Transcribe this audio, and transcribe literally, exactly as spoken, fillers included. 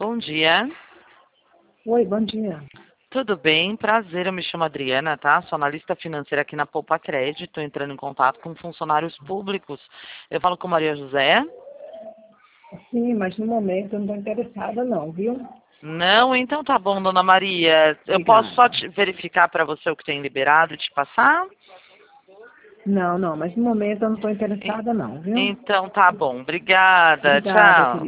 bom dia. Oi, bom dia. Tudo bem? Prazer, eu me chamo Adriana, tá? Sou analista financeira aqui na Poupa Crédito, entrando em contato com funcionários públicos. Eu falo com Maria José? Sim, mas no momento eu não estou interessada não, viu? Não? Então tá bom, dona Maria. Eu posso só Obrigada. te verificar para você o que tem liberado e te passar? Não, não, mas no momento eu não estou interessada não, viu? Então tá bom. Obrigada. Obrigada, Tchau. querida.